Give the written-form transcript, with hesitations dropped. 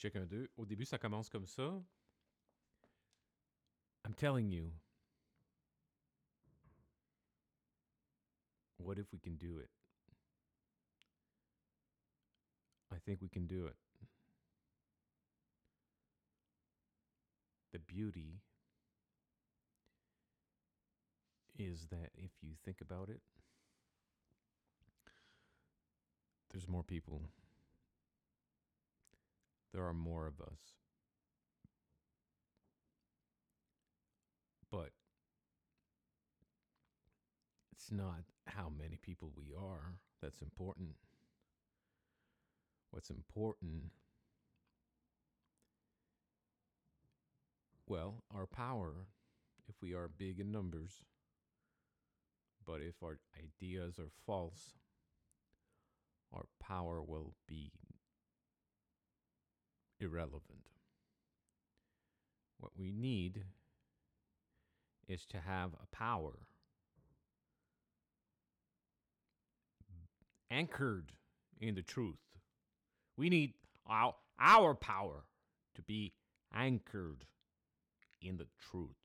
Check un, deux. Au début, ça commence comme ça. I'm telling you. What if we can do it? I think we can do it. The beauty is that if you think about it, there's more people. There are more of us. But it's not how many people we are that's important. What's important, well, our power, if we are big in numbers, but if our ideas are false, our power will be irrelevant. What we need is to have a power anchored in the truth. We need our power to be anchored in the truth.